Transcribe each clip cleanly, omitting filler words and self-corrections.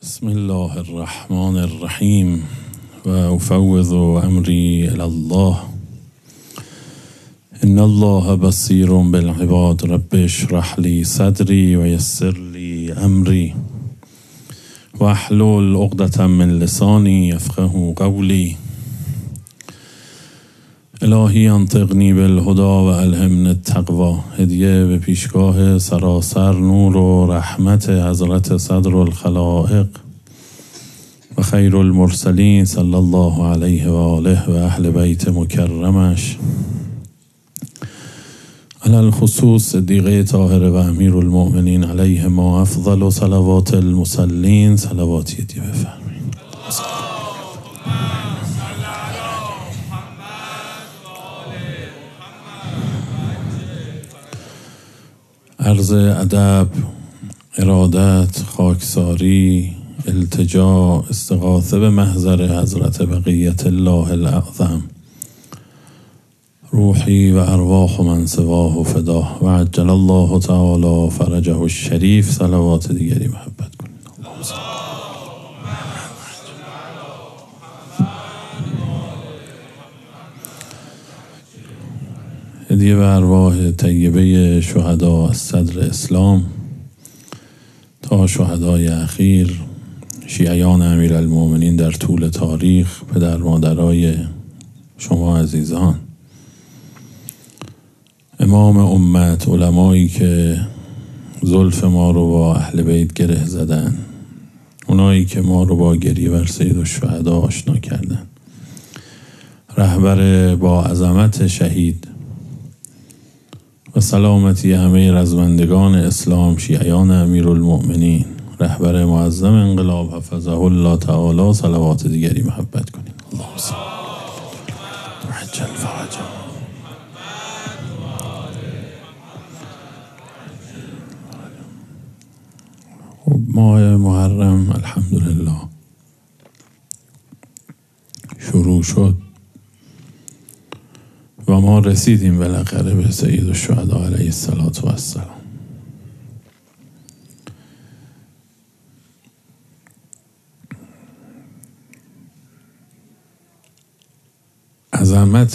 بسم الله الرحمن الرحیم و افوض امری الی الله ان الله بصیر بالعباد رب اشرح لی صدری و یسر لی امری و احلل عقدة من لسانی یفقهوا قولی. الهی انطقنی بالهدی و الهمنی التقوی. هدیه به پیشگاه سراسر نور و رحمت حضرت صدر الخلائق و خیر المرسلین صلی الله علیه و آله و اهل بیت مکرمش، علی الخصوص صدیقه طاهره و امیر المؤمنین علیه ما افضل و صلوات المصلین. صلواتی دی بفرمایید. عرض ادب، ارادت، خاکساری، التجا، استغاثه به محضر حضرت بقیت الله الاعظم، روحی و ارواح من سواه فداه و عجل الله تعالی فرجه الشریف. صلوات دیگری محبت کنید. هدیه به ارواح طیبه شهدا از صدر اسلام تا شهدای اخیر، شیعیان امیرالمؤمنین در طول تاریخ، پدر مادرای شما عزیزان، امام امت، علمایی که زلف ما رو با اهل بیت گره زدن، اونایی که ما رو با گریه بر سیدالشهدا آشنا کردن، رهبر با عظمت شهید و سلامتی همه رزمندگان اسلام، شیعیان امیرالمؤمنین، رهبر معظم انقلاب حفظه الله تعالی. صلوات دیگری محبت کنید. اللهم صل عجل فرجه. ماه محرم الحمدلله شروع شد و ما رسیدیم بالاخره به سیدالشهدا علیه السلام. عظمت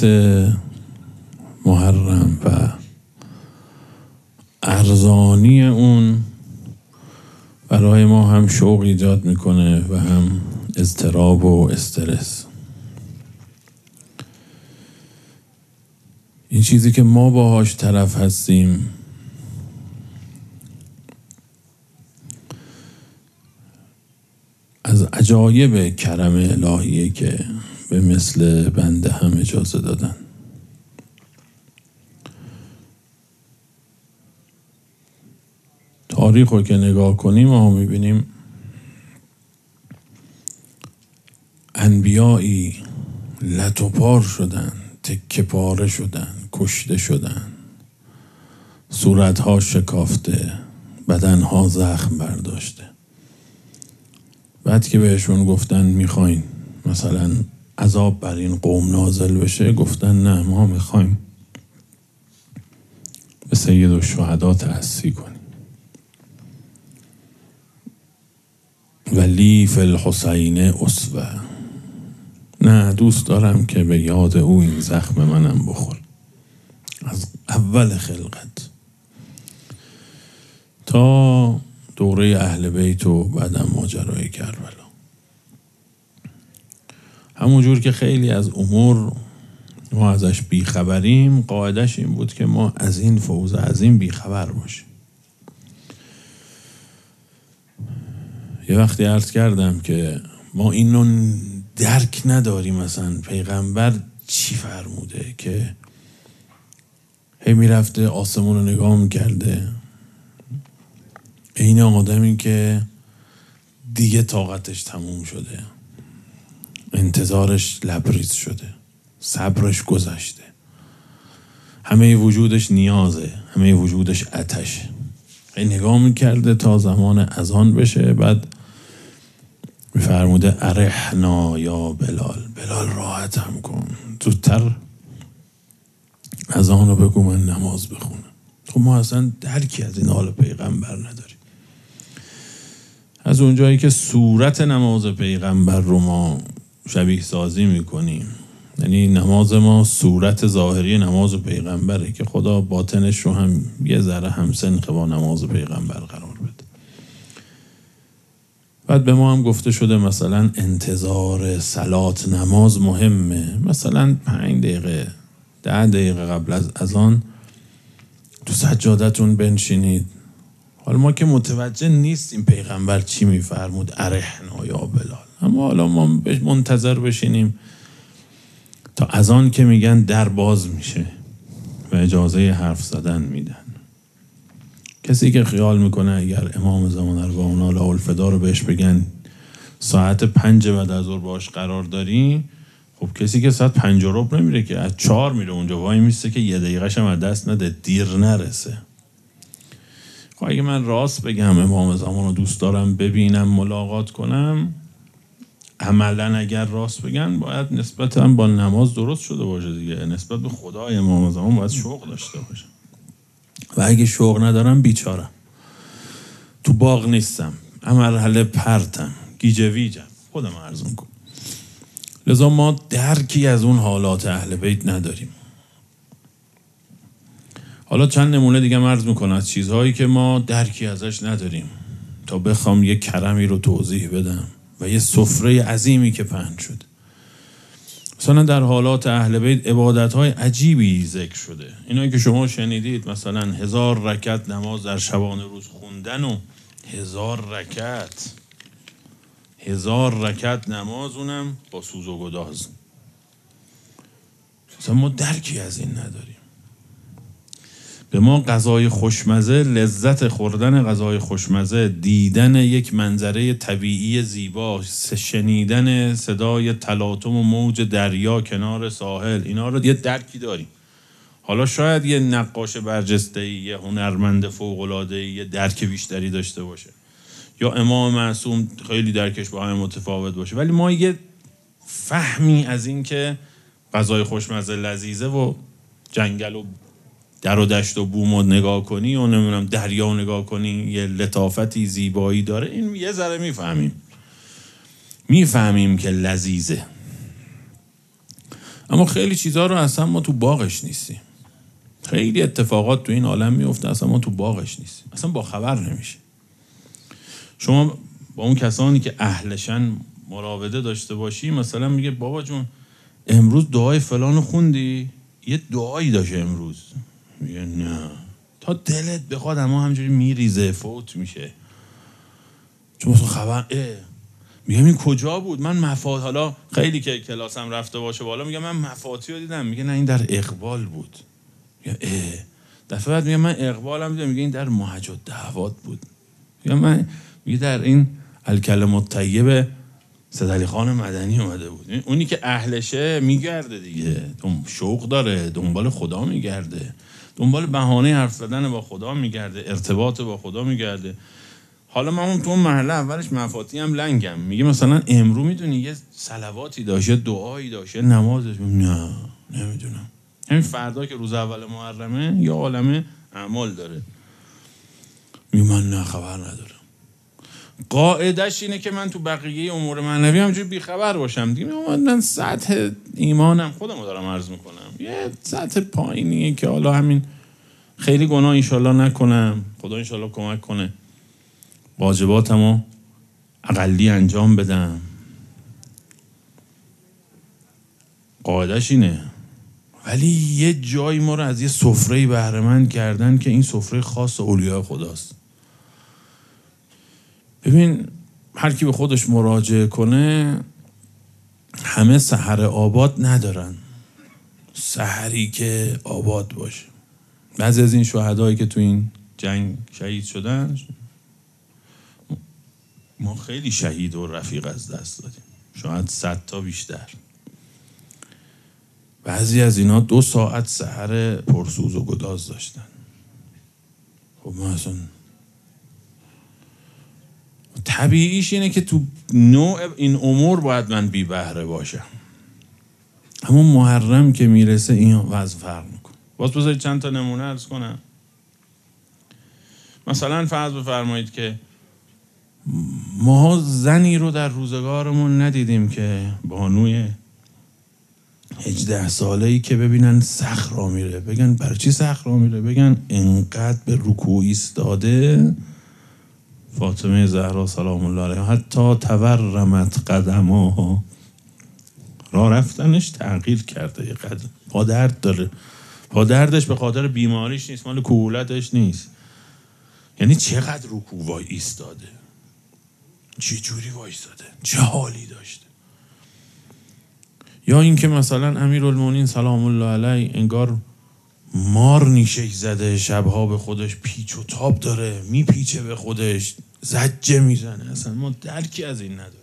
محرم و ارزانی اون برای ما هم شوق ایجاد میکنه و هم اضطراب و استرس. این چیزی که ما باهاش طرف هستیم از عجایب کرم الهیه که به مثل بنده هم اجازه دادن. تاریخ رو که نگاه کنیم ما میبینیم انبیایی لت و پار شدن، تکه پاره شدن، کشته شدن، صورتها شکافته، بدنها زخم برداشته. بعد که بهشون گفتن میخواین مثلا عذاب بر این قوم نازل بشه، گفتن نه، ما میخوایم به سیدالشهدا تأسی کنیم. ولی فی الحسین اسوه، نه، دوست دارم که به یاد او این زخم منم بخور. از اول خلقت تا دوره اهل بیت و بعدم ماجرای کربلا. همونجور که خیلی از امور ما ازش بیخبریم، قاعدش این بود که ما از این فوز عظیم بیخبر باشیم. یه وقتی عرض کردم که ما اینو درک نداریم، مثلا پیغمبر چی فرموده که هی میرفته آسمون رو نگاه میکرده، این آدمی که دیگه طاقتش تموم شده، انتظارش لبریز شده، صبرش گذشته، همه وجودش نیازه، همه وجودش آتشه. این نگاه میکرده تا زمان اذان بشه، بعد میفرموده ارحنا یا بلال، بلال راحت هم کن، زودتر اذان رو بگو من نماز بخونم. خب ما اصلا درکی از این حال پیغمبر نداریم. از اونجایی که صورت نماز پیغمبر رو ما شبیه سازی میکنیم، یعنی نماز ما صورت ظاهری نماز پیغمبره که خدا باطنش رو هم یه ذره همسنخ با نماز پیغمبر قرار بده. بعد به ما هم گفته شده مثلا انتظار صلات نماز مهمه، مثلا 5 دقیقه 10 دقیقه قبل از اذان تو سجادتون بنشینید. حالا ما که متوجه نیستیم پیغمبر چی میفرمود، ارحنا یا بلال، اما حالا ما منتظر بشینیم تا اذان که میگن در باز میشه و اجازه حرف زدن میدن. کسی که خیال میکنه اگر امام زمان ارواحنا لها الفدا رو بهش بگن ساعت 5 بعد از ظهر باش قرار داری، خب کسی که ساعت 5:15 نمیره که، از 4 میره اونجا وای میسته که 1 دقیقه‌ش هم از دست نده، دیر نرسه. خب اگه من راست بگم امام زمان رو دوست دارم ببینم ملاقات کنم، عملا اگر راست بگن باید نسبتاً با نماز درست شده باشه دیگه، نسبت به خدای امام زمان باید شوق داشته باشه. و اگه شوق ندارم بیچارم، تو باغ نیستم، مرحله پرتم، گیجه ویجم، خودم عرض میکنم. لذا ما درکی از اون حالات اهل بیت نداریم. حالا چند نمونه دیگه عرض میکنم از چیزهایی که ما درکی ازش نداریم تا بخوام یه کرمی رو توضیح بدم و یه سفره عظیمی که پهن شد. مثلا در حالات اهل بیت عبادت‌های عجیبی ذکر شده، اینایی که شما شنیدید، مثلا 1000 رکعت نماز در شبانه روز خوندن و 1000 رکعت نماز، اونم با سوز و گداز. مثلا ما درکی از این نداریم. به ما غذای خوشمزه، لذت خوردن غذای خوشمزه، دیدن یک منظره طبیعی زیبا، شنیدن صدای تلاطم و موج دریا کنار ساحل، اینا رو یه درکی داریم. حالا شاید یه نقاش برجسته‌ای، یه هنرمند فوق‌العاده‌ای یه درک بیشتری داشته باشه، یا امام معصوم خیلی درکش با هم متفاوت باشه، ولی ما یه فهمی از این که غذای خوشمزه لذیذه و جنگل و در و دشت و بوم رو نگاه کنی و نمیدونم دریا رو نگاه کنی یه لطافتی زیبایی داره، این یه ذره میفهمیم که لذیذه. اما خیلی چیزها رو اصلا ما تو باغش نیستیم. خیلی اتفاقات تو این عالم میفته اصلا ما تو باغش نیستیم، اصلا با خبر نمیشه. شما با اون کسانی که اهلشن مراوده داشته باشی، مثلا میگه بابا جون امروز دعای فلانو خوندی؟ یه دعایی داشت امروز. میگه نه، تا دلت بخواد اما همجوری میریزه، فوت میشه، چون مثلا خبر میگم این کجا بود؟ من مفاد، حالا خیلی که کلاسم رفته باشه بالا، میگم من مفاتی رو دیدم، میگه نه این در اقبال بود. میگه دفعه بعد میگه من اقبالم دیدم، میگه این در محج الدعوات بود. میگه در این الکلمه الطیبه سیدعلی خان مدنی اومده بود. اونی که اهلشه میگرده دیگه، شوق داره، دنبال خدا میگرده، دنبال بهانه حرف زدن با خدا میگرده، ارتباط با خدا میگرده. حالا من تو اون محله اولش مفاتی هم لنگم، میگه مثلا امرو میدونی یه صلواتی داشت، یه دعایی داشت، یه نمازش، نه نمیدونم. همین فردا که روز اول محرمه یا عالمه اعمال داره، میگه من نه خبر ندارم. قاعدش اینه که من تو بقیه امور معنوی همجوری بیخبر باشم دیگه. من سطح ایمانم خودمو دارم عرض میکنم، یه سطح پایینیه که حالا همین خیلی گناه انشالله نکنم، خدا انشالله کمک کنه، واجباتمو اقلی انجام بدم. قاعدش اینه. ولی یه جایی ما رو از یه سفره‌ای بهره مند کردن که این سفره خاص اولیاء خداست. ببین هر کی به خودش مراجعه کنه، همه سحر آباد ندارن، سحری که آباد باشه. بعضی از این شهدایی که تو این جنگ شهید شدن، ما خیلی شهید و رفیق از دست دادیم، شاید 100 تا بیشتر. بعضی از اینا 2 ساعت سحر پرسوز و گداز داشتن. خب ما اصلا طبیعیش اینه که تو نوع این امور باید من بی بهره باشم، اما محرم که میرسه این وضع فرق میکنه. باز بذارید چند تا نمونه عرض کنم. مثلا فرض بفرمایید که ما زنی رو در روزگارمون ندیدیم که بانوی 18 ساله‌ای که ببینن صخر را میره بگن برای چی صخر را میره، بگن انقدر به رکوع ایستاده فاطمه زهرا سلام الله علیها حتی تورمت قدمها، راه رفتنش تغییر کرده، یه قدم پا درد داره، پا دردش به خاطر بیماریش نیست، مال کهولتش نیست. یعنی چقدر رکوع وای ایستاده، چه جوری وایستاده، چه حالی داشته. یا اینکه مثلا امیرالمومنین سلام الله علیه انگار مار نیشش زده، شبها به خودش پیچ و تاب داره، میپیچه به خودش، زجه میزنه. اصلا ما درکی از این نداریم.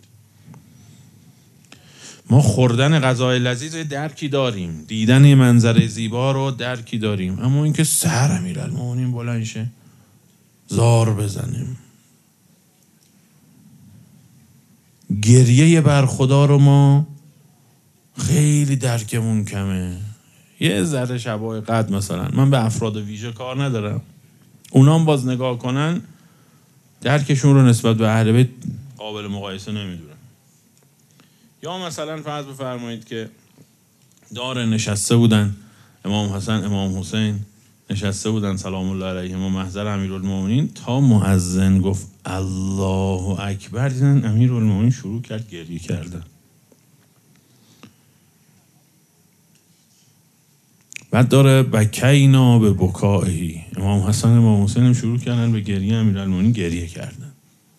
ما خوردن غذای لذیذ درکی داریم، دیدن منظره زیبا رو درکی داریم، اما اینکه سر امیرالمومنین بلند شه زار بزنیم، گریه بر خدا رو ما خیلی درکمون کمه. یه ذره شبای قدر مثلا، من به افراد ویژه کار ندارم، اونا هم باز نگاه کنن درکشون رو نسبت به اهل بیت قابل مقایسه نمیدونم. یا مثلا فرض بفرمایید که دار نشسته بودن امام حسن امام حسین، نشسته بودن سلام الله علیهما محضر امیرالمومنین، تا مؤذن گفت الله اکبر دیدن امیرالمومنین شروع کرد گریه کردن. بعد داره بکینا به بکائهی، امام حسن امام حسین هم شروع کردن به گریه، امیرالمومنین گریه کردن.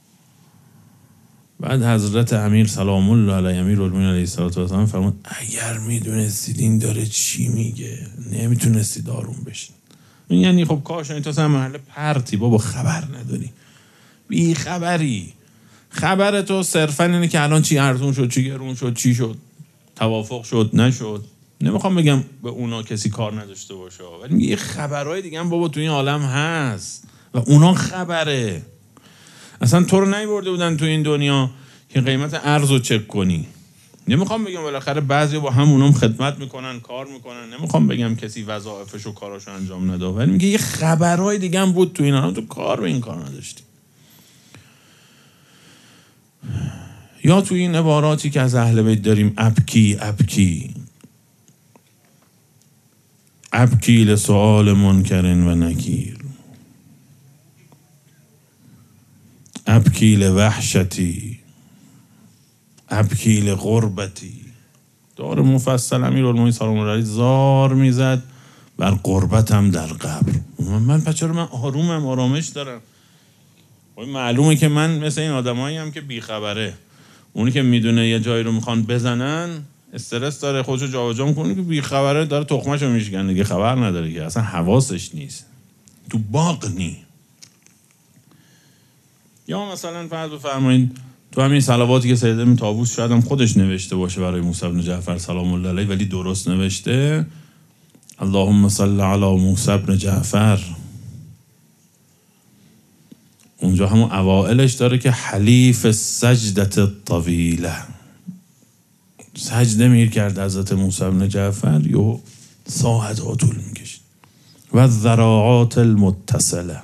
بعد حضرت امیر سلام الله علیه امیرالمومنین علیه السلام فرمود اگر میدونستید این داره چی میگه نمیتونستید آروم بشین. یعنی خب کاش این تو محل پرتی بابا، خبر نداری، بی خبری. خبر تو صرفا اینه که الان چی ارزون شد، چی گرون شد، چی شد، توافق شد نشد. نمیخوام بگم به اونا کسی کار نداشته باشه، ولی میگه خبرهای دیگه هم بابا تو این عالم هست و اونا خبره. اصلا تو رو نیورده بودن تو این دنیا که قیمت ارز رو چک کنی. نمیخوام بگم بالاخره بعضی با هم اونام خدمت میکنن، کار میکنن، نمیخوام بگم کسی وظایفش و کاراشو انجام نده، ولی میگه یه خبرهای دیگه هم بود تو این عالم، تو کار به این کار نداشتی. یا تو این عباراتی که از اهل بیت داریم، ابکی ابکی ابکی لسؤال منکر و نکیر، ابکی لوحشتی، ابکی لغربتی. دار مفصل امیرالمومنین سلام الله علیه زار میزد بر غربتم در قبر. من بچه رو من آرومم، آرامش دارم. معلومه که من مثل این آدمایی هم که بیخبره، اونی که میدونه یه جایی رو میخوان بزنن استرس داره، خودشو جابجا میکنه، که بیخبره داره تخمشو میشکنه دیگه، خبر نداره که اصلا حواسش نیست، تو باغ نی. یا مثلا فرض بفرمایید تو همین صلواتی که سید ابن طاووس شاید هم خودش نوشته باشه برای موسی بن جعفر سلام الله علیه، ولی درست نوشته، اللهم صل علی موسی بن جعفر. اونجا همون اوائلش داره که حلیف سجدت الطویله، سجده میر کرد حضرت موسی بن جعفر، یه ساعت ها طول میکشید. و الذراعات المتصله،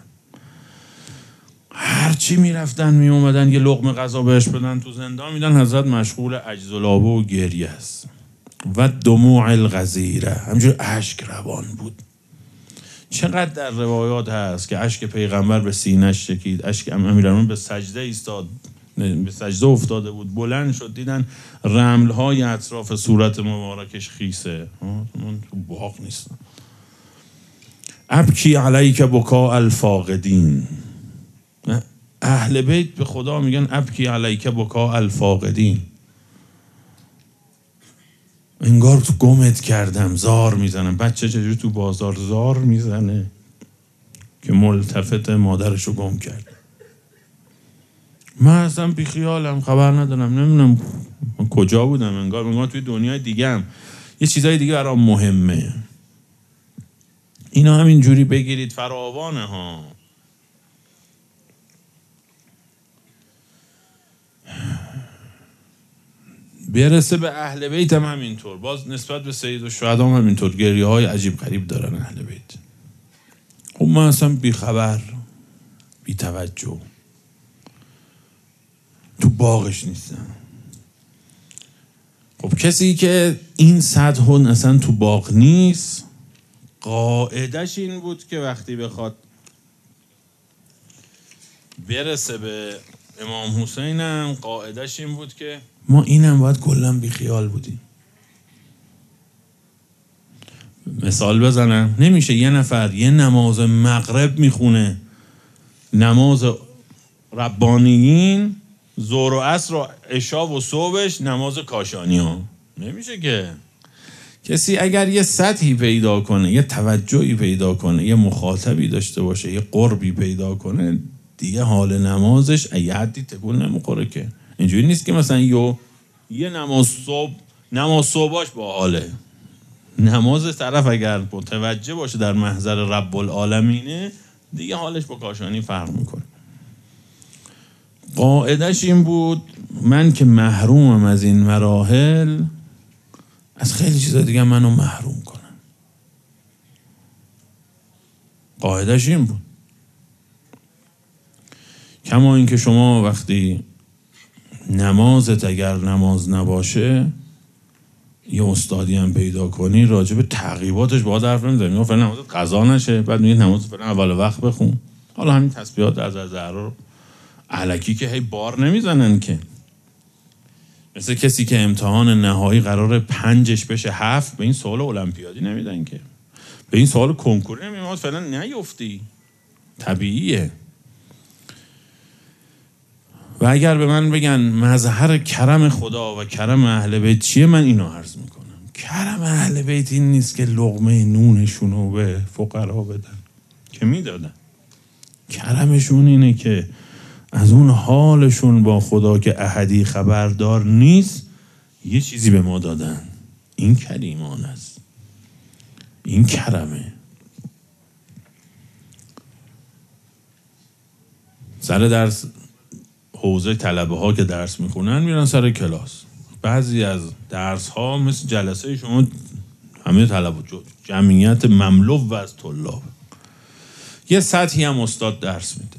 هرچی میرفتن میومدن یه لقمه غذا بهش بدن تو زندان میدن، حضرت مشغول عجز و لابه و گریه است. و دموع الغزیره، همجور اشک روان بود. چقدر در روایات هست که اشک پیغمبر به سینه‌اش چکید، اشک امیرالمومنین به سجده ایستاد، به سجده افتاده بود، بلند شد دیدن رمل‌های اطراف صورت مبارکش خیسه، من تو باغ نیستم. ابکی علیک بکاء الفاقدین، اهل بیت به خدا میگن ابکی علیک بکاء الفاقدین، انگار تو گمت کردم، زار میزنم. بچه چجوری تو بازار زار میزنه که ملتفت مادرشو گم کرد. من اصلا بی خیالم، خبر ندارم، نمیدونم کجا بودم، انگار توی دنیای دیگه هم یه چیزای دیگه برام مهمه. اینا همین جوری بگیرید فراوانه ها. برسه به اهل بیت هم همینطور، باز نسبت به سید الشهدا هم همینطور، گریه های عجیب غریب دارن اهل بیت. خب من اصلا بی خبر، بی توجه. باغش نیستن. خب کسی که این سطح اصلا تو باغ نیست، قاعدش این بود که وقتی بخواد برسه به امام حسینم، قاعدش این بود که ما اینم باید کلا بیخیال بودیم. مثال بزنم، نمیشه یه نفر یه نماز مغرب میخونه، نماز ربانیین، ظهر و عصر و عشا و صبحش نماز کاشانی ها. نمیشه که. کسی اگر یه سطحی پیدا کنه، یه توجهی پیدا کنه، یه مخاطبی داشته باشه، یه قربی پیدا کنه، دیگه حال نمازش یه حدی تکون نمیخوره. که اینجوری نیست که مثلا یه نماز صبحش با حاله. نماز طرف اگر متوجه باشه در محضر رب العالمینه، دیگه حالش با کاشانی فرق میکنه. قاعدش این بود من که محرومم از این مراحل، از خیلی چیزا دیگه منو محروم کنن. قاعدش این بود. کما اینکه شما وقتی نمازت اگر نماز نباشه، یه استادی هم پیدا کنی راجع به تعقیباتش باید حرف نمیزنی. میگه فعلا نمازت قضا نشه، بعد میگه نماز فعلا اول وقت بخون. حالا همین تسبیحات از زهرا رو الکی که هی بار نمیزنن که. مثل کسی که امتحان نهایی قراره 5 بشه 7، به این سوال المپیادی نمیدن که. به این سوال کنکوری نمیدن، فعلا نیفتی. طبیعیه. و اگر به من بگن مظهر کرم خدا و کرم اهل بیت چیه، من اینو عرض میکنم. کرم اهل بیت این نیست که لقمه نونشونو به فقرا بدن، که میدادن. کرمشون اینه که از اون حالشون با خدا که احدی خبردار نیست، یه چیزی به ما دادن. این کریمان است، این کرمه. سر درس حوزه طلبه ها که درس میخونن میرن سر کلاس. بعضی از درس ها مثل جلسه شما همه طلبه جمعیت مملو از طلاب، یه سطحی هم استاد درس میده.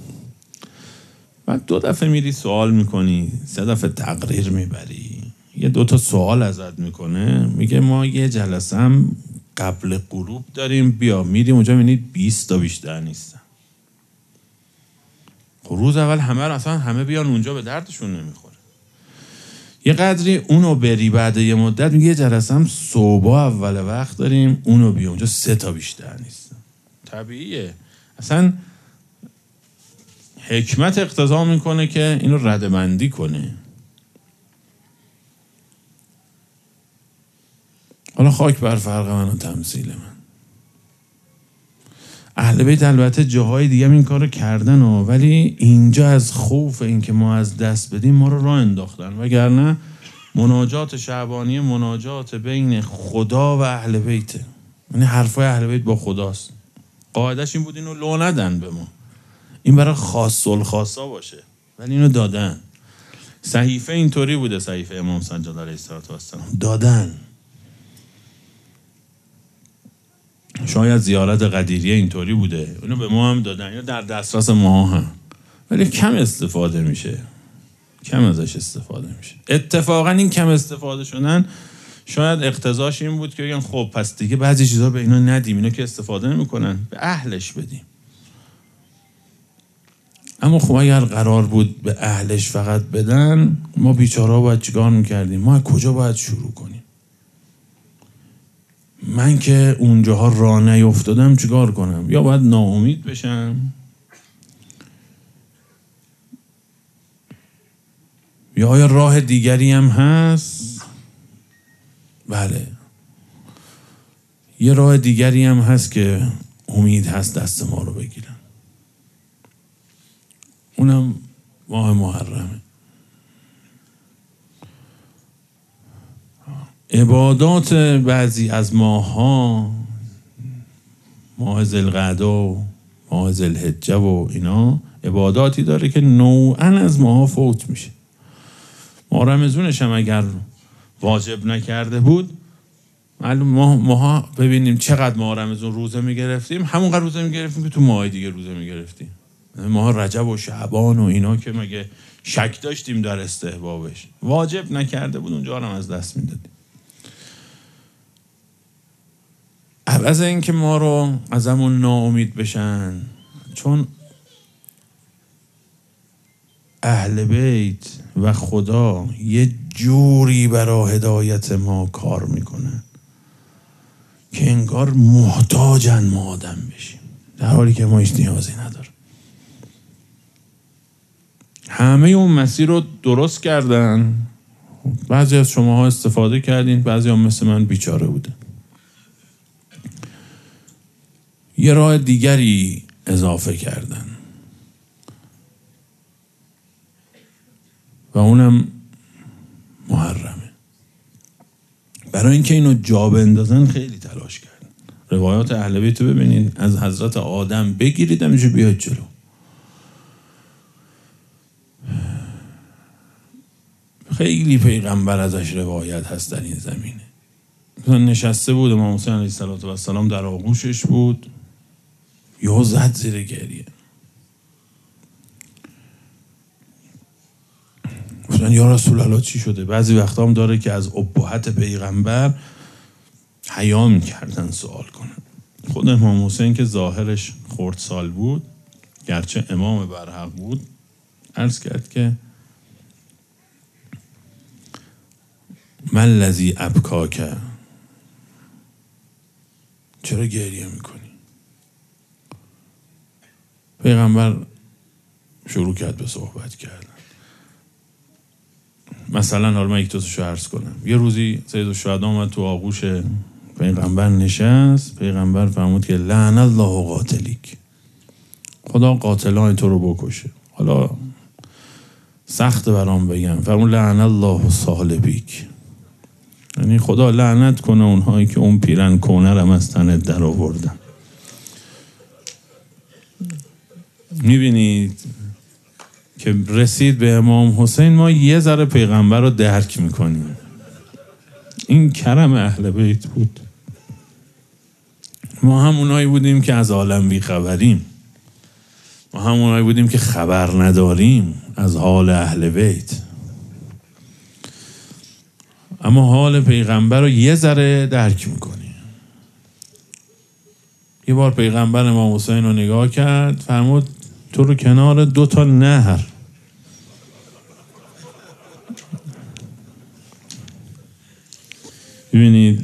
بعد 2 دفعه میری سوال میکنی، 3 دفعه تقریر میبری، یه 2 تا سوال ازت میکنه، میگه ما یه جلسه هم قبل غروب داریم، بیا. میریم اونجا میبینید 20 تا بیشتر نیستن. روز اول همه بیان اونجا، به دردشون نمیخوره. یه قدری اونو بری، بعد یه مدت میگه یه جلسه هم صبح اول وقت داریم، اونو بیا اونجا 3 تا بیشتر نیستن. طبیعیه. اصلا حکمت اقتضا میکنه که اینو ردبندی کنه. حالا خاک بر فرق من و تمثیل من. اهل بیت البته جاهای دیگه هم این کارو کردن ولی اینجا از خوف این که ما از دست بدیم ما رو راه انداختن. وگرنه مناجات شعبانی مناجات بین خدا و اهل بیته، یعنی حرفای اهل بیت با خداست. قاعدش این بود اینو لو ندن به ما، این برای خاص الخاصا باشه، ولی اینو دادن. صحیفه اینطوری بوده، صحیفه امام سجاد علیه السلام دادن. شاید زیارت قدیریه اینطوری بوده، اونو به ما هم دادن، یا در دسترس ما هم، ولی کم استفاده میشه، کم ازش استفاده میشه. اتفاقا این کم استفاده شدن شاید اقتضاش این بود که بگن خب پس دیگه بعضی چیزا به اینا ندیم، اینا که استفاده نمیکنن به اهلش بدیم. اما خب اگر قرار بود به اهلش فقط بدن، ما بیچاره‌ها باید چیکار میکردیم؟ ما از کجا باید شروع کنیم؟ من که اونجاها راه نیفتادم چیکار کنم؟ یا باید ناامید بشم، یا آیا راه دیگری هم هست؟ بله، یه راه دیگری هم هست که امید هست دست ما رو بگیرن، اونم ماه محرمه. عبادات بعضی از ماها، ماه ذوالقعده و ماه ذوالحجه و اینا، عباداتی داره که نوعاً از ماها فوت میشه. ما رمضونش هم اگر واجب نکرده بود، معلوم ماها ببینیم چقدر ما رمضون روزه میگرفتیم، همونقدر روزه میگرفتیم که تو ماه دیگه روزه میگرفتیم. ما رجب و شعبان و اینا که مگه شک داشتیم در استحبابش، واجب نکرده بود اونجا رو از دست میدادیم. عوض این که ما رو ازمون ناامید بشن، چون اهل بیت و خدا یه جوری برای هدایت ما کار میکنن که انگار محتاجن ما آدم بشیم، در حالی که ما هیچ نیازی نداریم. همه اون مسیر رو درست کردن، بعضی از شماها استفاده کردین، بعضی هم مثل من بیچاره بودن. یه راه دیگری اضافه کردن و اونم محرمه. برای اینکه اینو جا بندازن خیلی تلاش کردن. روایات اهل بیت رو ببینید، از حضرت آدم بگیرید همینجا بیاد جلو. خیلی پیغمبر ازش روایت هست در این زمینه. نشسته بود امام حسین علیه السلام در آغوشش بود، یهو زد زیر گریه. گفتن یا رسول الله چی شده؟ بعضی وقتا هم داره که از ابهت پیغمبر حیا میکردن سوال کنن. خود امام حسین که ظاهرش خردسال بود، گرچه امام برحق بود، عرض کرد که من الذی ابکاک، چرا گریه میکنی؟ پیغمبر شروع کرد به صحبت کردن. مثلا حالا من یک دوستشو عرض کنم. یه روزی سید الشهدا اومد تو آغوش پیغمبر نشست. پیغمبر فرمود که لعن الله قاتلیک، خدا قاتلان تو رو بکشه. حالا سخت برام بگم، فرمود لعن الله صالبیک، یعنی خدا لعنت کنه اونهایی که اون پیرن کونرم از تنت در آوردن. میبینید که رسید به امام حسین، ما یه ذره پیغمبر رو درک میکنیم. این کرم اهل بیت بود. ما هم اونایی بودیم که از عالم بیخبریم، ما هم اونایی بودیم که خبر نداریم از حال اهل بیت، اما حال پیغمبر رو یه ذره درک میکنیم. یه بار پیغمبر امام حسین رو نگاه کرد، فرمود تو رو کنار 2 نهر. ببینید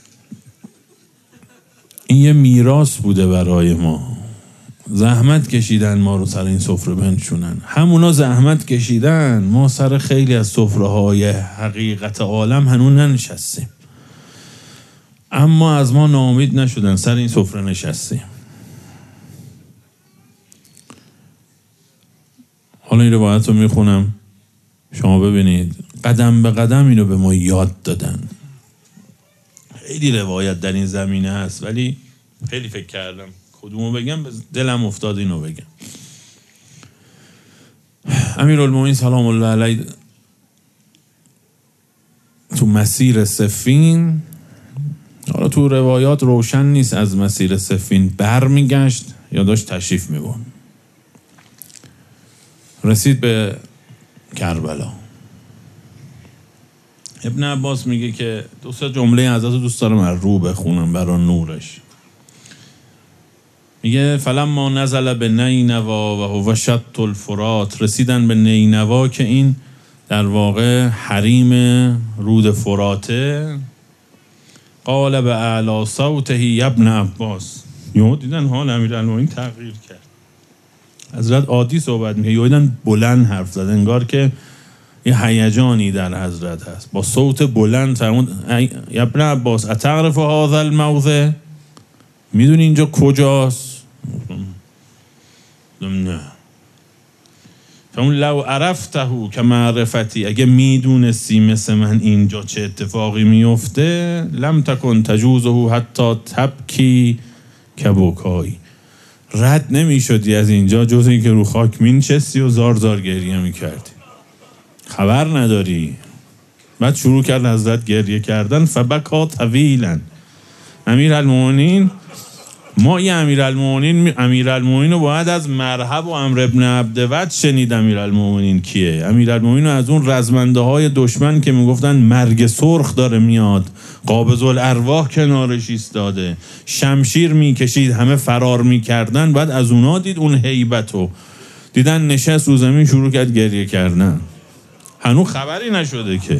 این یه میراث بوده برای ما. زحمت کشیدن ما رو سر این سفره بنشونن، همونا زحمت کشیدن، ما سر خیلی از سفره های حقیقت عالم هنوز ننشستیم، اما از ما ناامید نشدن، سر این سفره نشستیم. حالا این روایت رو میخونم، شما ببینید قدم به قدم اینو به ما یاد دادن. خیلی روایت در این زمینه هست، ولی خیلی فکر کردم کدومو بگم، به دلم افتاد اینو بگم. امیرالمومنین سلام الله علیه تو مسیر صفین، حالا تو روایات روشن نیست از مسیر صفین برمیگشت یا داشت تشریف میبرد، رسید به کربلا. ابن عباس میگه که 2 جمله ازش دوست دارم از رو بخونم برای نورش. میگه فلما نزل به نینوا و هو شط الفرات، رسیدن به نینوا که این در واقع حریم رود فراته. قال به اعلی صوته ابن عباس، یهو دیدن حال امیرالمومنین تغییر کرد. حضرت عادی صحبت میگه، یهو دیدن بلند حرف زد، انگار که یه هیجانی در حضرت هست. با صوت بلند فرمود ابن عباس اتعرف هذا الموضع، میدونی اینجا کجاست؟ نه. فرمود لو عرفته که معرفتی، اگه میدونستی مثل من اینجا چه اتفاقی میفته، لم تکن تجوزه حتی تبکی کبوکایی، رد نمیشدی از اینجا جز این که رو خاک مینشستی و زار زار گریه میکردی، خبر نداری. بعد شروع کرد حضرت گریه کردن، فبکا طویلا. امیرالمومنین ما یه امیرالمومنین رو باید از مرحب و عمرو ابن عبدود شنید. امیرالمومنین کیه؟ امیرالمومنین از اون رزمنده های دشمن که میگفتن مرگ سرخ داره میاد، قابض الارواح کنارش ایستاده، شمشیر میکشید، همه فرار میکردن. بعد از اونا دید اون هیبتو، دیدن نشست رو زمین شروع کرد گریه کردن. هنوز خبری نشده که.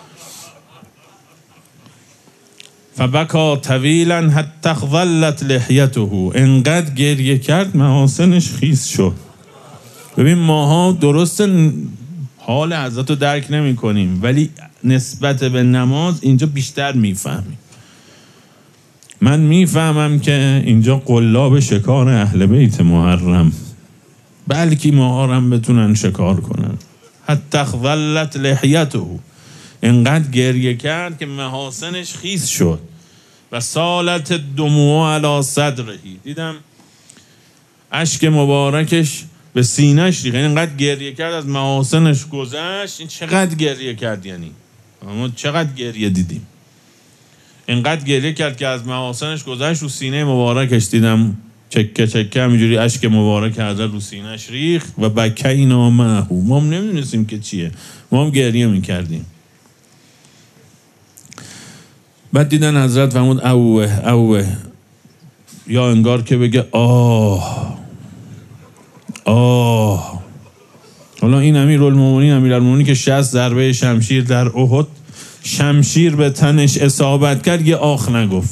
فبکا طویلا حتی خضلت لحیته، انقدر گریه کرد محاسنش خیس شد. ببین ماها درست حال حضرت رو درک نمی کنیم، ولی نسبت به نماز اینجا بیشتر میفهمیم. من میفهمم که اینجا قلاب شکار اهل بیت محرم، بلکه محرم بتونن شکار کنن. حتی خضلت لحیته، انقدر گریه کرد که محاسنش خیس شد. و سالت دموع علی صدره، دیدم اشک مبارکش به سینه‌اش ریخت. انقدر گریه کرد از محاسنش گذشت. این چقدر گریه کرد؟ یعنی ما چقدر گریه دیدیم. انقدر گریه کرد که از محاسنش گذشت، رو سینه مبارکش دیدم چکه چکه همینجوری اشک مبارک حضرت رو سینه‌اش ریخت. و بکینا معه، ما هم نمیدونستیم که چیه، ما هم گریه میکردیم. بعد دیدن حضرت فرمود اوه اوه، یا انگار که بگه آه آه. حالا این امیرالمومنین که 60 ضربه شمشیر در احد، شمشیر به تنش اصابت کرد، یه آخ نگفت.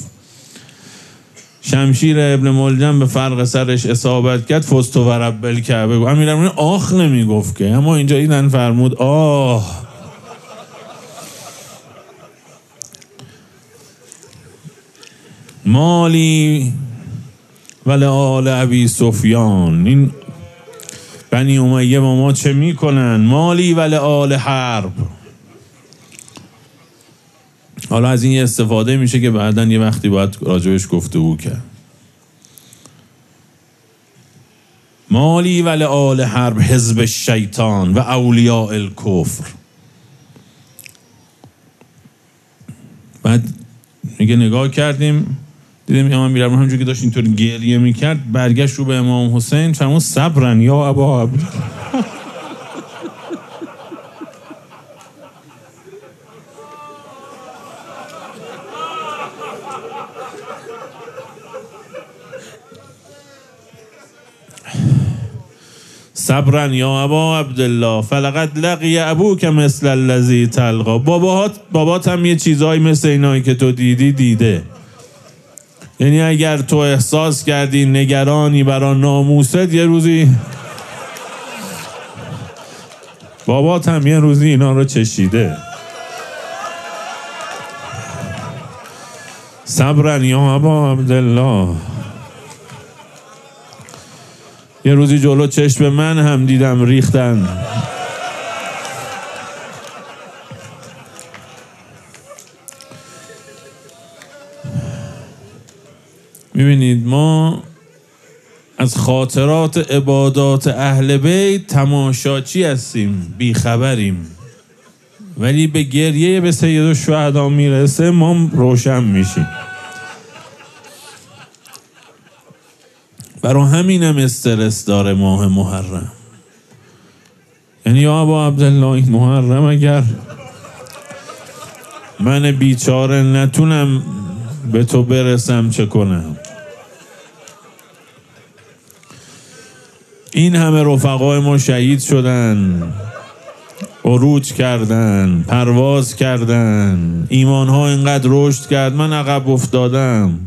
شمشیر ابن ملجم به فرق سرش اصابت کرد، فزت و رب الکعبه. امیرالمومنین آخ نمیگفت که، اما اینجا دیدن فرمود آه. مالی ولی آل ابی سفیان، این بنی امیه با ما چه میکنن؟ مالی ولی آل حرب. حالا از این استفاده میشه که بعداً یه وقتی باید راجبش گفتگو کرد. مالی ولی آل حرب حزب الشیطان و اولیاء الکفر. بعد میگه نگاه کردیم دیدیم امام امیرالمومنین همونجوری که داشت اینطور گریه میکرد، برگشت رو به امام حسین فرمود صبرن یا ابا عبد. صبرن یا ابا عبدالله فلقد لقی ابوک مثل الذی تلقا. بابات هم یه چیزایی مثل اینایی که تو دیده. یعنی اگر تو احساس کردی نگرانی برای ناموست، یه روزی بابات هم یه روزی اینا رو چشیده. صبرن یا ابا عبدالله. یه روزی جلو چشم من هم دیدم ریختن. میبینید ما از خاطرات عبادات اهل بیت تماشاچی هستیم، بیخبریم، ولی به گریه به سید الشهدا میرسه ما روشن میشیم. برای همینم استرس داره ماه محرم. یعنی یا ابا عبدالله این محرم اگر من بیچاره نتونم به تو برسم چه کنم؟ این همه رفقای ما شهید شدن، عروج کردن، پرواز کردن، ایمانها اینقدر رشد کرد، من عقب افتادم.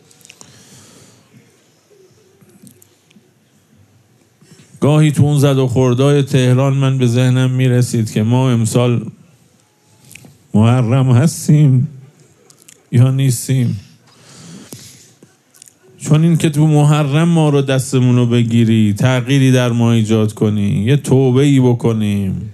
گاهی تو اون زد و خوردای تهران من به ذهنم میرسید که ما امسال محرم هستیم یا نیستیم. چون این که تو محرم ما رو دستمون رو بگیری، تغییری در ما ایجاد کنی، یه توبه ای بکنیم.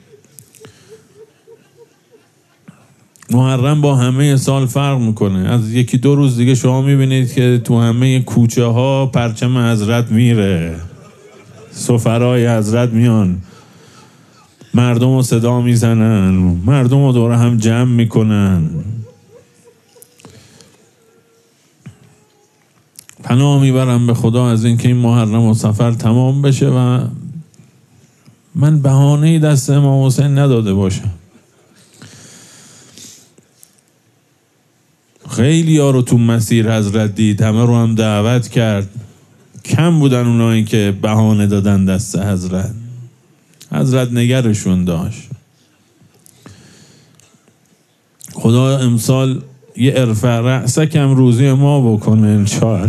محرم با همه سال فرق میکنه. از یکی دو روز دیگه شما میبینید که تو همه کوچه ها پرچم حضرت میره، سفرای حضرت میان، مردم رو صدا میزنن، مردم رو دور هم جمع میکنن. پناه میبرم به خدا از اینکه این محرم و سفر تمام بشه و من بهانه‌ای دست امام حسین نداده باشم. خیلی ها رو تو مسیر حضرت دید، همه رو هم دعوت کرد، کم بودن اونایی که بهانه دادن دست حضرت. حضرت نگرشون داشت. خدا امسال یه ارفع رأسکم روزی ما بکنه انشاءالله.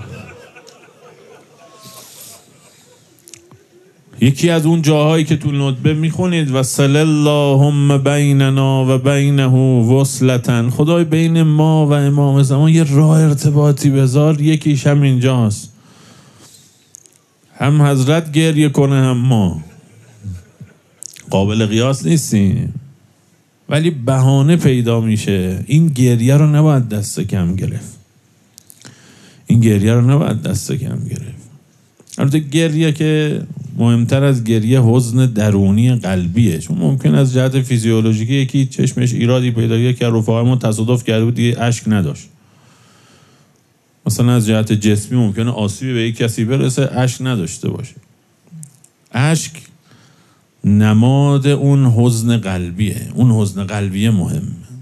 یکی از اون جاهایی که تو ندبه میخونید و صلی اللهم بیننا و بینه وصلتن، خدای بین ما و امام زمان یه راه ارتباطی بذار. یکیش هم اینجاست، هم حضرت گریه کنه هم ما. قابل قیاس نیستیم ولی بهانه پیدا میشه. این گریه رو نباید دست کم گرفت. البته گریه که مهمتر از گریه حزن درونی قلبیه، چون ممکن از جهت فیزیولوژیکی یکی چشمش ایرادی پیدا کنه که رفقایمون تصادف کرده بود دیگه اشک نداشت. مثلا از جهت جسمی ممکنه آسیبی به یک کسی برسه اشک نداشته باشه. اشک نماد اون حزن قلبیه. اون حزن قلبیه مهمه.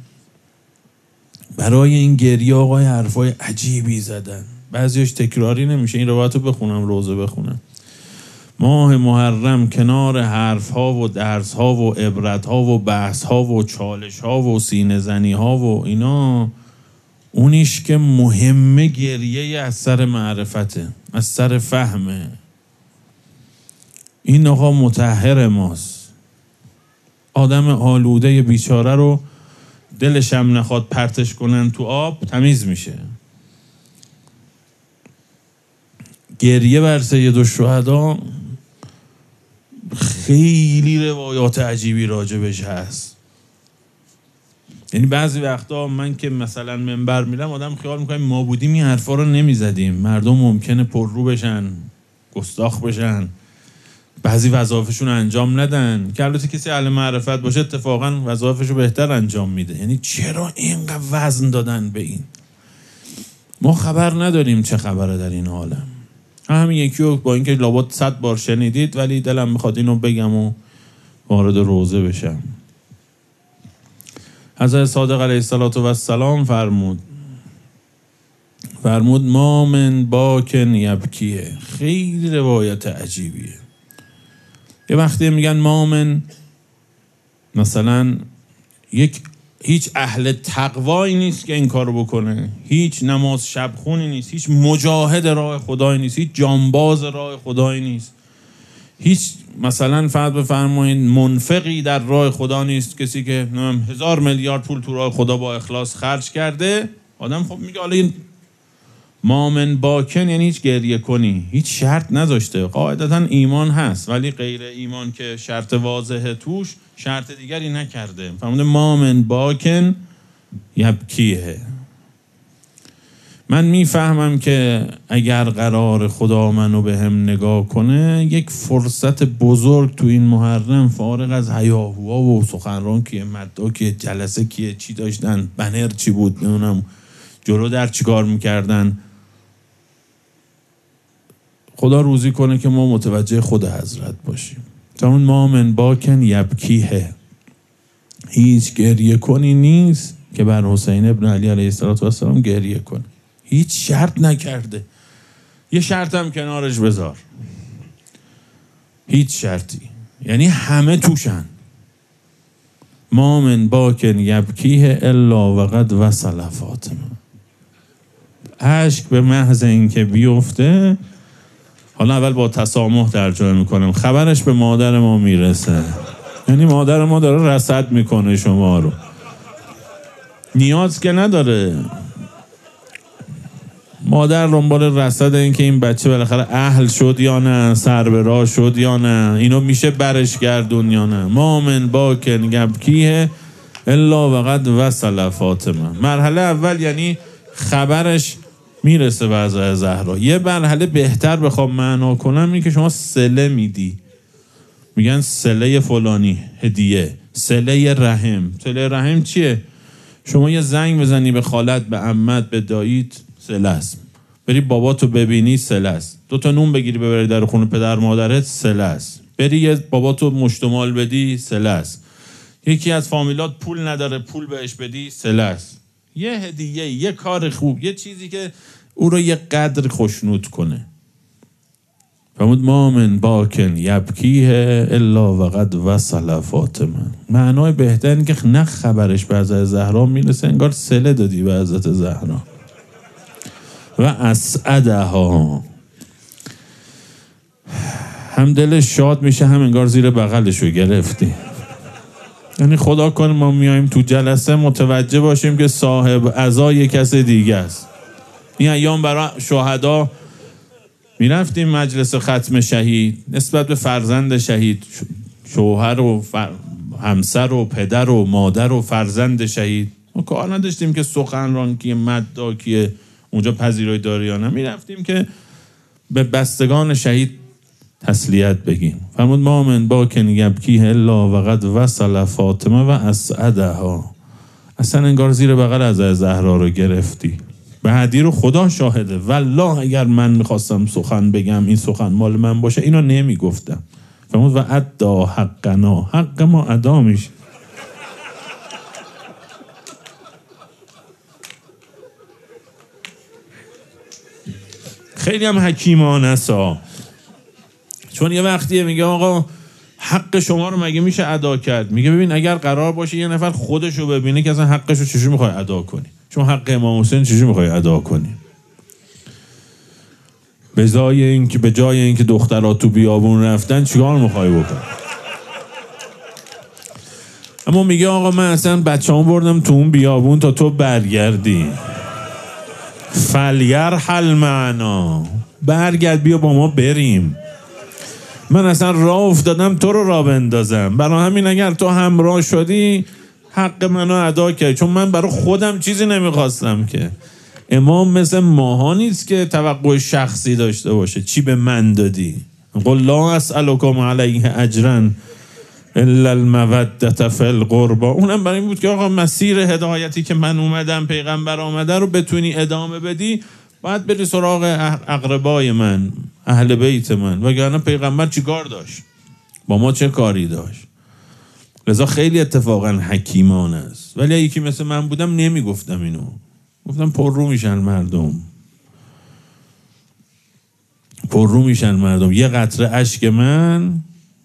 برای این گریه آقای حرفای عجیبی زدن، بعضیش تکراری نمیشه. این روایت رو بخونم، روزه بخونم. ماه محرم کنار حرفها و درسها و عبرتها و بحثها و چالشها و سینه زنیها و اینا، اونیش که مهمه گریه از سر معرفته، از سر فهمه. این آقا مطهر ماست. آدم آلوده بیچاره رو دلشم نخواد پرتش کنن تو آب، تمیز میشه. گریه بر سید الشهدا خیلی روایات عجیبی راجبش هست. یعنی بعضی وقتا من که مثلا منبر میرم آدم خیال میکنه ما بودیم این حرفا رو نمیزدیم. مردم ممکنه پررو بشن، گستاخ بشن، بعضی وظایفشون انجام ندن، که البته کسی اهل معرفت باشه اتفاقا وظایفشو بهتر انجام میده. یعنی چرا اینقدر وزن دادن به این؟ ما خبر نداریم چه خبره در این عالم. همین یکی رو با اینکه لابد 100 بار شنیدید، ولی دلم میخواد اینو بگم و وارد روزه بشم. حضرت صادق علیه السلام فرمود ما من باکن یبکیه. خیلی روایت عجیبیه. یه وقتی میگن ما من، مثلا هیچ اهل تقوایی نیست که این کارو بکنه، هیچ نماز شب خونی نیست، هیچ مجاهد راه خدایی نیست، هیچ جانباز راه خدایی نیست، هیچ مثلا فرض بفرمایید منفقی در راه خدا نیست، کسی که 1000 میلیارد پول تو راه خدا با اخلاص خرج کرده. آدم خب میگه حالا این ما من باکن یعنی هیچ گریه کنی، هیچ شرط نذاشته. قاعدتا ایمان هست ولی غیر ایمان که شرط واضحه توش شرط دیگری نکرده. فرموده ما من باکن یبکیه. من میفهمم که اگر قرار خدا منو به هم نگاه کنه، یک فرصت بزرگ تو این محرم، فارغ از هیاهوها و سخنران کیه، مدعا کیه، جلسه کیه، چی داشتن، بنر چی بود، نمیدونم جلو در چی کار میکردن، خدا روزی کنه که ما متوجه خود حضرت باشیم. تا اون ما من باکن یبکیه، هیچ گریه کنی نیست که بر حسین ابن علی علیه السلام گریه کنه. هیچ شرط نکرده. یه شرط هم کنارش بذار، هیچ شرطی، یعنی همه توشن. ما من باکن یبکیه الا وقد وصل فاطمه. اشک به محض اینکه بیفته، حالا اول با تسامح ترجمه میکنم، خبرش به مادر ما میرسه. یعنی مادر ما داره رصد میکنه شما رو، نیاز که نداره. مادر دنبال رصد این که این بچه بالاخره اهل شد یا نه، سر به راه شد یا نه، اینو میشه برش گردون یا نه. ما من باکن یبکیه الا وقد وصل فاطمه. مرحله اول یعنی خبرش میرسه به عزای زهرا. یه مرحله بهتر بخوام معنا کنم این که شما صله میدی، میگن صله فلانی، هدیه، صله رحم. صله رحم چیه؟ شما یه زنگ بزنی به خالت، به عمت، به داییت، صله است. بری باباتو ببینی صله است. 2 تا نون بگیری ببری در خونه پدر مادرت صله است. بری یه باباتو مشتمال بدی صله است. یکی از فامیلات پول نداره پول بهش بدی صله است. یه هدیه، یه کار خوب، یه چیزی که او رو یه قدر خوشنود کنه. فرمود ما من باکن یبکیه الا وقد وصل فاطمه. معنای بهترین که نه خبرش به حضرت زهرا میرسه، انگار صله دادی به حضرت زهرا. و اسعدها، هم دلش شاد میشه هم انگار زیر بغلش رو گرفتی. یعنی خدا کنه ما میایم تو جلسه متوجه باشیم که صاحب عزا کس دیگه است. این ایام برای شهدا میرفتیم مجلس ختم شهید، نسبت به فرزند شهید، شوهر و همسر و پدر و مادر و فرزند شهید، ما کار نداشتیم که سخنران کیه، مدعا کیه، اونجا پذیرایی داره یا نه. میرفتیم که به بستگان شهید تسلیت بگیم. فرمود ما من باکن یبکیه الا وقد وصل فاطمه و اسعدها. اصلا انگار زیر بغل از زهرا رو گرفتی. بعدی رو خدا شاهده، والله اگر من میخواستم سخن بگم این سخن مال من باشه اینو نمیگفتم. فرمود و ادا حقنا، حق ما ادا میشه. خیلی هم حکیمانه است، چون یه وقتیه میگه آقا حق شما رو مگه میشه ادا کرد؟ میگه ببین اگر قرار باشه یه نفر خودش رو ببینه که اصلا حقش رو چجوری میخوای ادا کنی؟ چون حق امام حسین چجوری میخوای ادا کنی؟ به جای اینکه دخترها تو بیابون رفتن چیکار میخوای بکنی؟ اما میگه آقا من اصلا بچه‌مو بردم تو اون بیابون تا تو برگردی. فلیرحل معنا، برگرد بیا با ما بریم. من اصلا راه افتادم تو رو راه بندازم، برای همین اگر تو همراه شدی حق منو ادا کردی، چون من برای خودم چیزی نمیخواستم. که امام مثل ماها نیست که توقع شخصی داشته باشه چی به من دادی. قل لا اسألکم علیه اجرا الا المودة فی القربى. اونم برای این بود که آقا مسیر هدایتی که من اومدم پیغمبر آمده رو بتونی ادامه بدی، باید بری سراغ اقربای من، اهل بیت من. وگرنه پیغمبر چیکار داشت؟ با ما چه کاری داشت؟ لذا خیلی اتفاقا حکیمانه است. ولی یکی مثل من بودم نمیگفتم اینو، گفتم پررو میشن مردم. یه قطره اشک من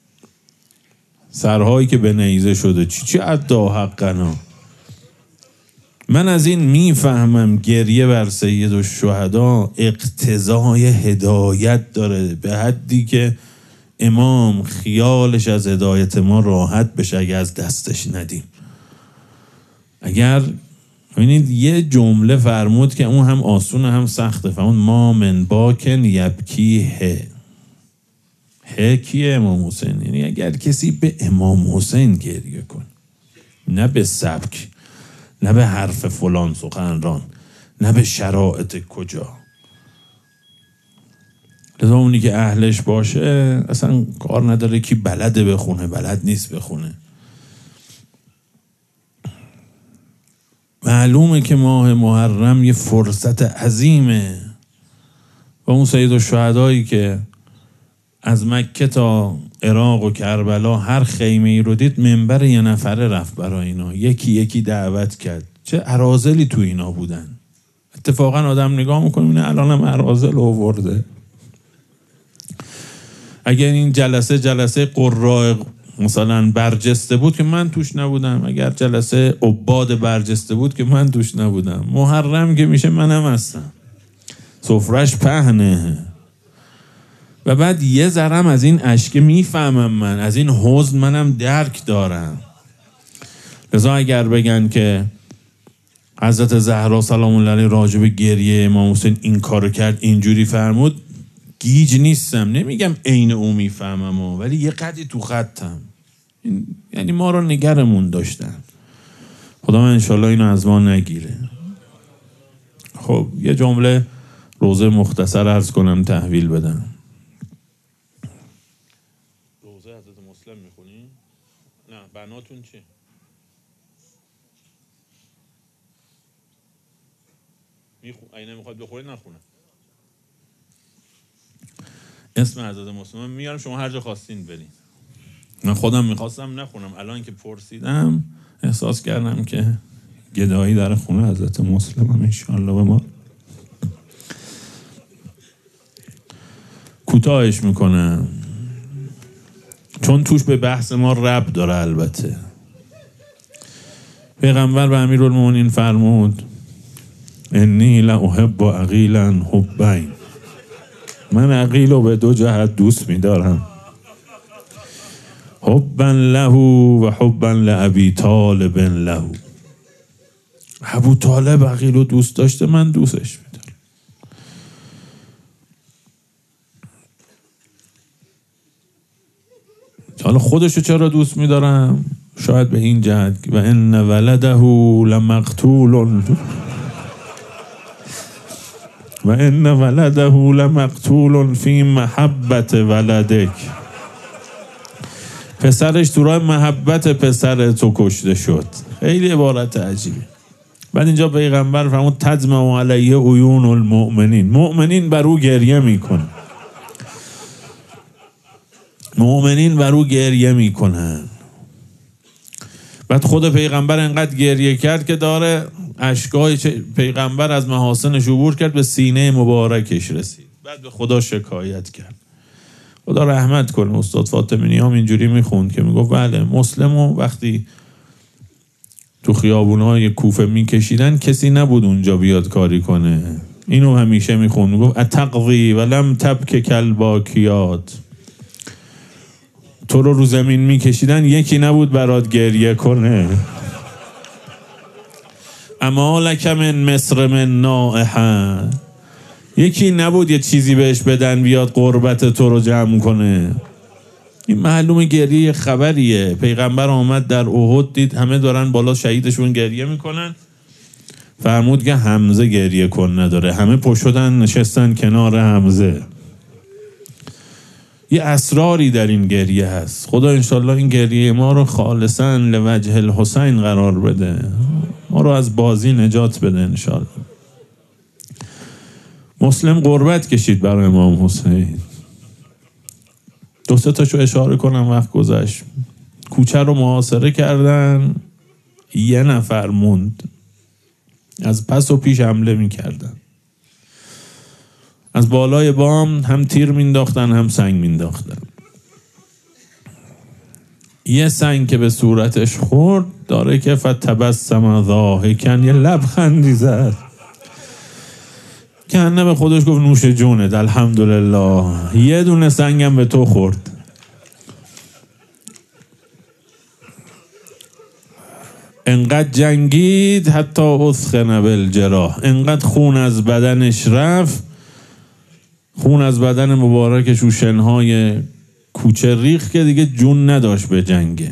سرهایی که به نیزه شده چی ادا حقنا. من از این میفهمم گریه بر سید الشهدا اقتضای هدایت داره، به حدی که امام خیالش از هدایت ما راحت بشه اگه از دستش ندیم. اگر ببینید یه جمله فرمود که اون هم آسونه هم سخته. فرمود ما من باکن یبکی he کیه؟ امام حسین. یعنی اگر کسی به امام حسین گریه کن، نه به سبک، نه به حرف فلان سخنران، نه به شرایط کجا، لذا اونی که اهلش باشه اصلا کار نداره کی بلده بخونه بلد نیست بخونه. معلومه که ماه محرم یه فرصت عظیمه و اون سید الشهدایی که از مکه تا عراق و کربلا هر خیمه ای رو دید منبر یه نفره رفت برای اینا، یکی یکی دعوت کرد. چه اراذلی تو اینا بودن. اتفاقا آدم نگاه میکنه الان هم اراذل آورده. اگر این جلسه قراء مثلا برجسته بود که من توش نبودم، اگر جلسه عباد برجسته بود که من توش نبودم، محرم که میشه منم هستم، سفرش پهنه. و بعد یه ذرم از این اشک میفهمم، من از این حزن منم درک دارم. لذا اگر بگن که حضرت زهرا سلام الله علیها راجب گریه امام حسین این کارو کرد اینجوری فرمود، گیج نیستم، نمیگم عین او میفهمم ولی یه قدری تو خطم. یعنی ما رو نگرمون داشتن. خدا من انشالله اینو از ما نگیره. خب یه جمله روزه مختصر عرض کنم تحویل بدم. روزه حضرت مسلم میخونی؟ نه بناتون چی؟ اگه نمیخواد بخوری نخونه. اسم حضرت مسلم میارم، شما هر جا خواستین برین. من خودم میخواستم نخونم، الان که پرسیدم احساس کردم که گدایی در خونه حضرت مسلم هم انشاءالله به ما. کوتاهش میکنم چون توش به بحث ما ربط داره. البته پیغمبر به امیرالمومنین فرمود انی لاحب عقیلا حبین، من عقیل رو به دو جهت دوست میدارم، حبا له و حبا لابی طالب له. ابو طالب عقیل رو دوست داشته، من دوستش میدارم. حالا خودشو چرا دوست میدارم؟ شاید به این جهت و ان ولده لمقتول و ان ولده لمقتول فی محبت ولدک، پسرش تو راه محبت پسر تو کشته شد. خیلی عبارت عجیبه. بعد اینجا پیغمبر فرمود تدمع علیه عیون المؤمنین، مؤمنین بر او گریه میکنن، مؤمنین بر او گریه میکنن. بعد خود پیغمبر انقدر گریه کرد که داره اشکای پیغمبر از محاسنش عبور کرد، به سینه مبارکش رسید. بعد به خدا شکایت کرد. خدا رحمت کنه. استاد فاطمی هم اینجوری میخوند که میگفت بله مسلمو وقتی تو خیابونهای کوفه میکشیدن کسی نبود اونجا بیاد کاری کنه. اینو همیشه میخوند، میگفت اتقضی ولم تبک کالباکیات، تو رو زمین میکشیدن یکی نبود برات گریه کنه. اما لک من مصر من نائحه، یکی نبود یه چیزی بهش بدن بیاد قربت تو رو جمع کنه. این معلومه گریه خبریه. پیغمبر آمد در احد دید همه دارن بالا شهیدشون گریه میکنن، فرمود که حمزه گریه کن نداره. همه پشت شدن نشستن کنار حمزه. یه اسراری در این گریه هست. خدا انشالله این گریه ما رو خالصاً لوجه الحسین قرار بده، ما رو از بازی نجات بده انشالله. مسلم قربت کشید برای امام حسین. دو سه تاشو اشاره کنم وقت گذشت. کوچه رو محاصره کردن، یه نفر موند، از پس و پیش حمله میکردن. از بالای بام هم تیر مینداختن هم سنگ مینداختن. یه سنگ که به صورتش خورد داره که فتبسم ضاحکا، یه لبخندی زد که هنه به خودش گفت نوش جونت الحمدلله، یه دونه سنگم به تو خورد. انقدر جنگید حتی اسخن بالجراح، انقدر خون از بدنش رفت، خون از بدن مبارکش و شنهای کوچه ریخ که دیگه جون نداشت به جنگه.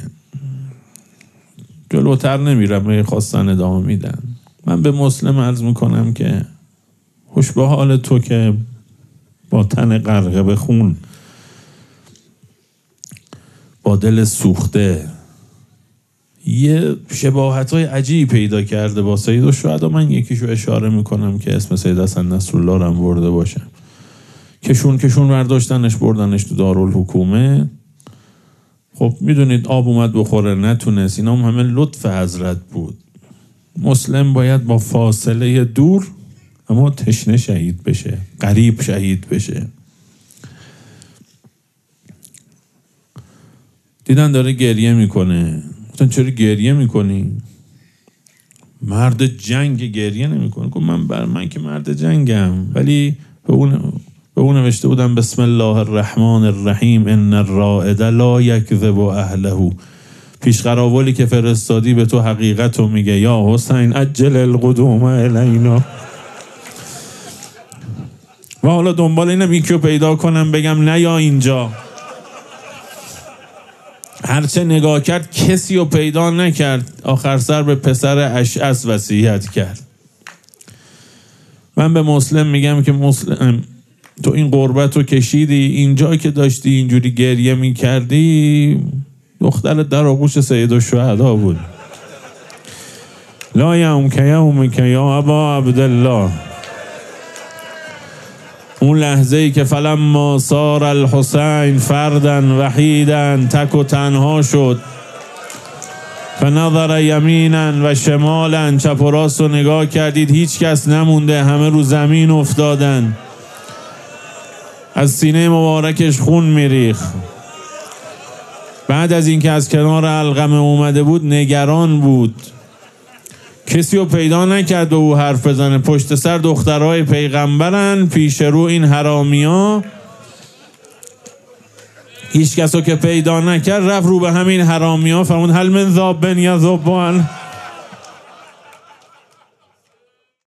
جلوتر نمیرم، خواستن ادامه میدن. من به مسلم عرض میکنم که خوش به حال تو که با تن غرقه به خون، با دل سوخته، یه شباهت‌های عجیب پیدا کرده با سید الشهدا. من یکیشو اشاره میکنم که اسم سید حسن نصرالله رو هم برده باشم. کشون برداشتنش بردنش تو دارالحکومه. خب میدونید آب اومد بخوره نتونست. اینا هم همه لطف حضرت بود. مسلم باید با فاصله دور اما تشنه شهید بشه، غریب شهید بشه. دیدن داره گریه میکنه، گفتن چرا گریه میکنی؟ مرد جنگ گریه نمیکنه. گفت من که مرد جنگم، ولی به اون نوشته بودم بسم الله الرحمن الرحیم ان الرائد لا یکذب اهله. پیش قراولی که فرستادی به تو حقیقتو میگه. یا حسین عجل القدوم الینا. و حالا دنبال اینم یکیو پیدا کنم بگم نه یا اینجا. هرچه نگاه کرد کسی رو پیدا نکرد. آخر سر به پسر اشعث وصیت کرد. من به مسلم میگم که مسلم تو این غربت رو کشیدی، اینجا که داشتی اینجوری گریه میکردی دختر در آغوش سید الشهدا بود. لا یوم که یوم که یا ابا عبدالله. اون لحظه ای که فلما صار الحسین فردن وحیدن، تک و تنها شد، فنظر یمینا و شمالا، چپ و راست رو نگاه کردید هیچ کس نمونده، همه رو زمین افتادن، از سینه مبارکش خون میریخ. بعد از اینکه از کنار علقمه اومده بود نگران بود، کسی رو پیدا نکرد به او حرف بزنه. پشت سر دخترهای پیغمبرن، پیش رو این حرامیا، هیچ کس رو که پیدا نکرد رفت رو به همین حرامیا فرمود هل من ذابن یا ذبان،